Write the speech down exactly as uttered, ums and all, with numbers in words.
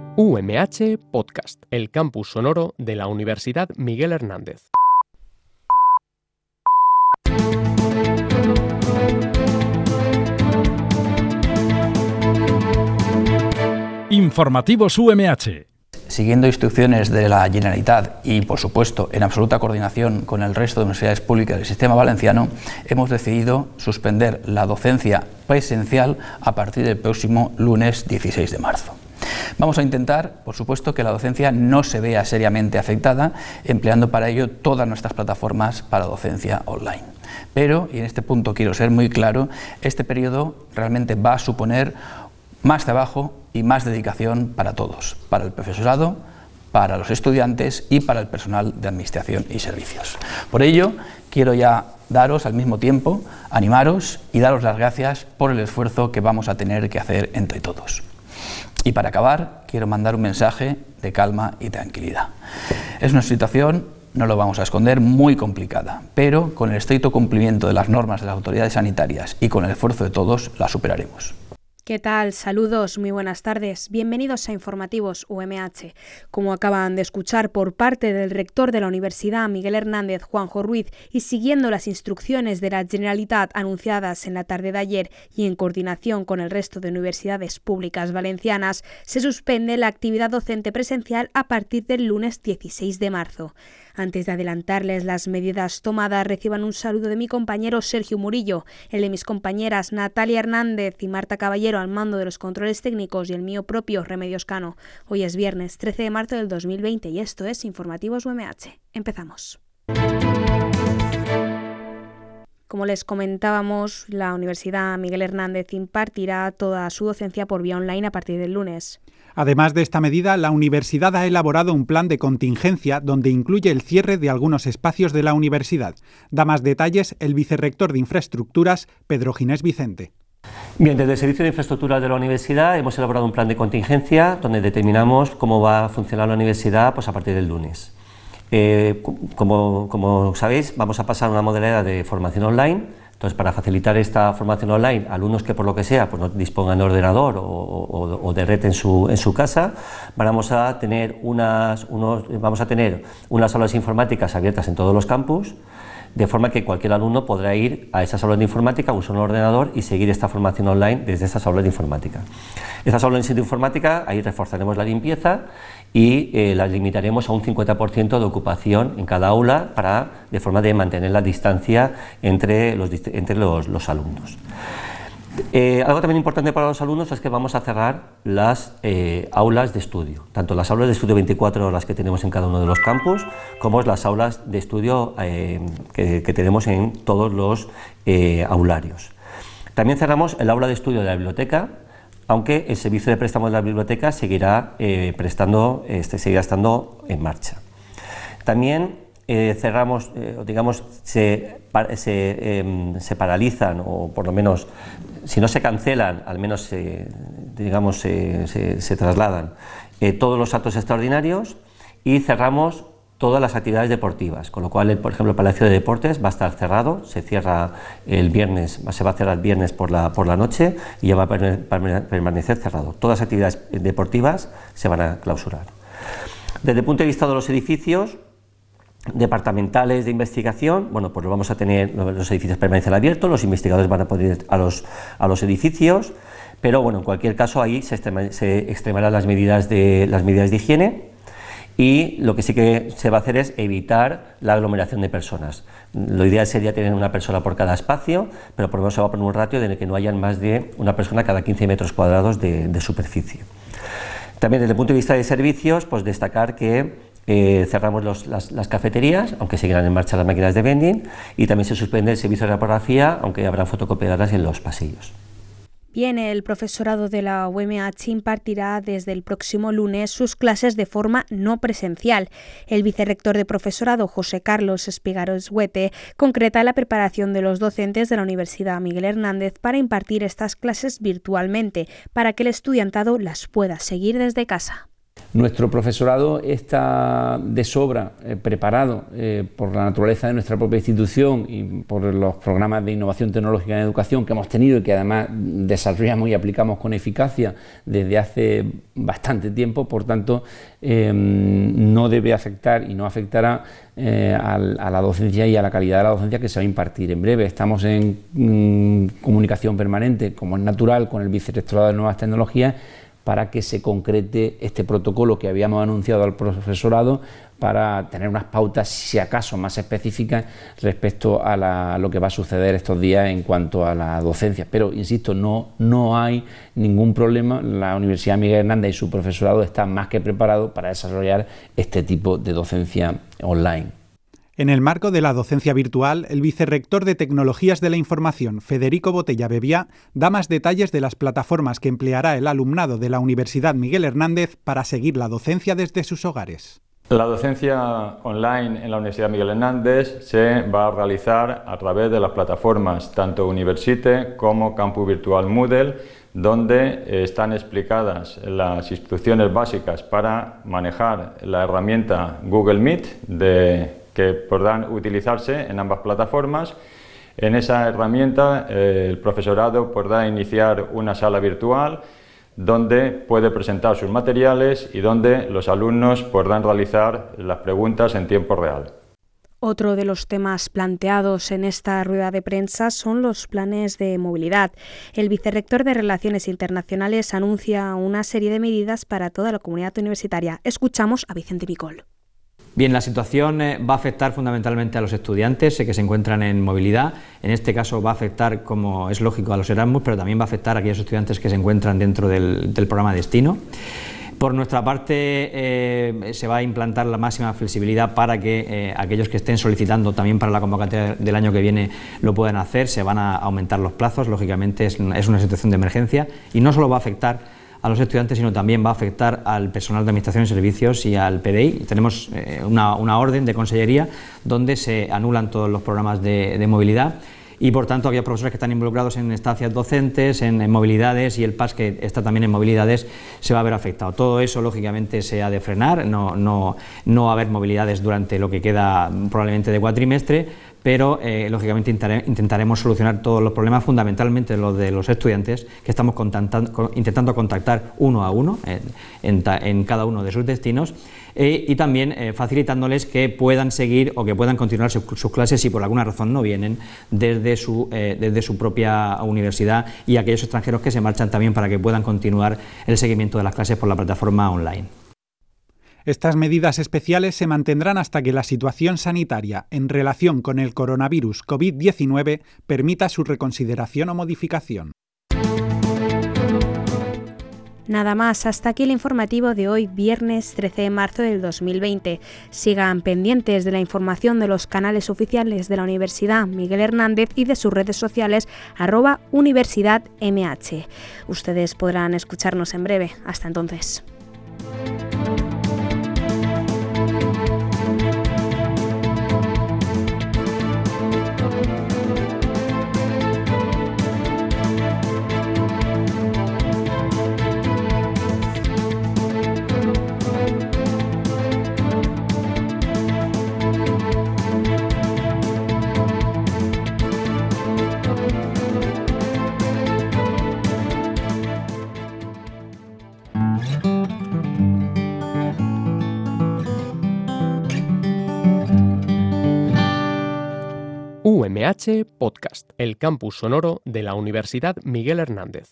U M H Podcast, el campus sonoro de la Universidad Miguel Hernández. Informativos U M H. Siguiendo instrucciones de la Generalitat y, por supuesto, en absoluta coordinación con el resto de universidades públicas del sistema valenciano, hemos decidido suspender la docencia presencial a partir del próximo lunes dieciséis de marzo. Vamos a intentar, por supuesto, que la docencia no se vea seriamente afectada, empleando para ello todas nuestras plataformas para docencia online. Pero, y en este punto quiero ser muy claro, este periodo realmente va a suponer más trabajo y más dedicación para todos, para el profesorado, para los estudiantes y para el personal de administración y servicios. Por ello, quiero ya daros al mismo tiempo, animaros y daros las gracias por el esfuerzo que vamos a tener que hacer entre todos. Y para acabar, quiero mandar un mensaje de calma y tranquilidad. Es una situación, no lo vamos a esconder, muy complicada, pero con el estricto cumplimiento de las normas de las autoridades sanitarias y con el esfuerzo de todos, la superaremos. ¿Qué tal? Saludos, muy buenas tardes. Bienvenidos a Informativos U M H. Como acaban de escuchar por parte del rector de la Universidad Miguel Hernández, Juanjo Ruiz, y siguiendo las instrucciones de la Generalitat anunciadas en la tarde de ayer y en coordinación con el resto de universidades públicas valencianas, se suspende la actividad docente presencial a partir del lunes dieciséis de marzo. Antes de adelantarles las medidas tomadas, reciban un saludo de mi compañero Sergio Murillo, el de mis compañeras Natalia Hernández y Marta Caballero al mando de los controles técnicos y el mío propio, Remedios Cano. Hoy es viernes trece de marzo del dos mil veinte y esto es Informativos U M H. Empezamos. Como les comentábamos, la Universidad Miguel Hernández impartirá toda su docencia por vía online a partir del lunes. Además de esta medida, la universidad ha elaborado un plan de contingencia donde incluye el cierre de algunos espacios de la universidad. Da más detalles el vicerrector de Infraestructuras, Pedro Ginés Vicente. Bien, desde el Servicio de Infraestructuras de la Universidad hemos elaborado un plan de contingencia donde determinamos cómo va a funcionar la universidad pues, a partir del lunes. Eh, como, como sabéis, vamos a pasar a una modalidad de formación online. Entonces, para facilitar esta formación online, alumnos que por lo que sea pues no dispongan de ordenador o, o, o de red en su, en su casa, vamos a tener unas, unos, vamos a tener unas aulas informáticas abiertas en todos los campus, de forma que cualquier alumno podrá ir a esas aulas de informática, usar un ordenador y seguir esta formación online desde esas aulas de informática. Estas aulas de informática, ahí reforzaremos la limpieza y eh, las limitaremos a un cincuenta por ciento de ocupación en cada aula para, de forma de mantener la distancia entre los, entre los, los alumnos. Eh, algo también importante para los alumnos es que vamos a cerrar las eh, aulas de estudio, tanto las aulas de estudio veinticuatro horas que tenemos en cada uno de los campus, como las aulas de estudio eh, que, que tenemos en todos los eh, aularios. También cerramos el aula de estudio de la biblioteca, aunque el servicio de préstamo de la biblioteca seguirá, eh, prestando, este, seguirá estando en marcha. También eh, cerramos, eh, digamos, se, se, eh, se paralizan, o por lo menos, si no se cancelan, al menos se, digamos, se, se, se trasladan eh, todos los actos extraordinarios y cerramos todas las actividades deportivas, con lo cual, el, por ejemplo, el Palacio de Deportes va a estar cerrado, se cierra el viernes, se va a cerrar el viernes por la, por la noche y ya va a permanecer cerrado. Todas las actividades deportivas se van a clausurar. Desde el punto de vista de los edificios departamentales de investigación, bueno, pues vamos a tener, los edificios permanecen abiertos, los investigadores van a poder ir a los, a los edificios, pero bueno, en cualquier caso ahí se, extrema, se extremarán las medidas de, las medidas de higiene. Y lo que sí que se va a hacer es evitar la aglomeración de personas. Lo ideal sería tener una persona por cada espacio, pero por lo menos se va a poner un ratio en el que no hayan más de una persona cada quince metros cuadrados de, de superficie. También desde el punto de vista de servicios, pues destacar que eh, cerramos los, las, las cafeterías, aunque seguirán en marcha las máquinas de vending, y también se suspende el servicio de reprografía, aunque habrá fotocopiadoras en los pasillos. Bien, el profesorado de la U M H impartirá desde el próximo lunes sus clases de forma no presencial. El vicerrector de profesorado, José Carlos Espigares Huete, concreta la preparación de los docentes de la Universidad Miguel Hernández para impartir estas clases virtualmente, para que el estudiantado las pueda seguir desde casa. Nuestro profesorado está de sobra eh, preparado eh, por la naturaleza de nuestra propia institución y por los programas de innovación tecnológica en educación que hemos tenido y que además desarrollamos y aplicamos con eficacia desde hace bastante tiempo. Por tanto, eh, no debe afectar y no afectará eh, a, a la docencia y a la calidad de la docencia que se va a impartir en breve. Estamos en mm, comunicación permanente, como es natural, con el Vicerrectorado de Nuevas Tecnologías, para que se concrete este protocolo que habíamos anunciado al profesorado, para tener unas pautas, si acaso, más específicas respecto a la, lo que va a suceder estos días en cuanto a la docencia. Pero, insisto, no, no hay ningún problema. La Universidad Miguel Hernández y su profesorado están más que preparados para desarrollar este tipo de docencia online. En el marco de la docencia virtual, el vicerrector de Tecnologías de la Información, Federico Botella Bebiá, da más detalles de las plataformas que empleará el alumnado de la Universidad Miguel Hernández para seguir la docencia desde sus hogares. La docencia online en la Universidad Miguel Hernández se va a realizar a través de las plataformas tanto Universite como Campus Virtual Moodle, donde están explicadas las instrucciones básicas para manejar la herramienta Google Meet de que podrán utilizarse en ambas plataformas. En esa herramienta eh, el profesorado podrá iniciar una sala virtual donde puede presentar sus materiales y donde los alumnos podrán realizar las preguntas en tiempo real. Otro de los temas planteados en esta rueda de prensa son los planes de movilidad. El vicerrector de Relaciones Internacionales anuncia una serie de medidas para toda la comunidad universitaria. Escuchamos a Vicente Micol. Bien, la situación eh, va a afectar fundamentalmente a los estudiantes eh, que se encuentran en movilidad. En este caso va a afectar, como es lógico, a los Erasmus, pero también va a afectar a aquellos estudiantes que se encuentran dentro del, del programa Destino. Por nuestra parte, eh, se va a implantar la máxima flexibilidad para que eh, aquellos que estén solicitando también para la convocatoria del año que viene lo puedan hacer. Se van a aumentar los plazos, lógicamente es una, es una situación de emergencia y no solo va a afectar a los estudiantes, sino también va a afectar al personal de Administración y Servicios y al P D I. Tenemos eh, una, una orden de consellería donde se anulan todos los programas de, de movilidad y, por tanto, aquellos profesores que están involucrados en estancias docentes, en, en movilidades, y el P A S que está también en movilidades, se va a ver afectado. Todo eso, lógicamente, se ha de frenar, no, no, no va a haber movilidades durante lo que queda probablemente de cuatrimestre, pero eh, lógicamente intentare, intentaremos solucionar todos los problemas, fundamentalmente los de los estudiantes, que estamos intentando contactar uno a uno en, en, en cada uno de sus destinos, eh, y también eh, facilitándoles que puedan seguir o que puedan continuar su, sus clases si por alguna razón no vienen desde su, eh, desde su propia universidad, y aquellos extranjeros que se marchan también para que puedan continuar el seguimiento de las clases por la plataforma online. Estas medidas especiales se mantendrán hasta que la situación sanitaria en relación con el coronavirus COVID diecinueve permita su reconsideración o modificación. Nada más, hasta aquí el informativo de hoy, viernes trece de marzo del dos mil veinte. Sigan pendientes de la información de los canales oficiales de la Universidad Miguel Hernández y de sus redes sociales arroba Universidad M H. Ustedes podrán escucharnos en breve. Hasta entonces. U M H Podcast, el campus sonoro de la Universidad Miguel Hernández.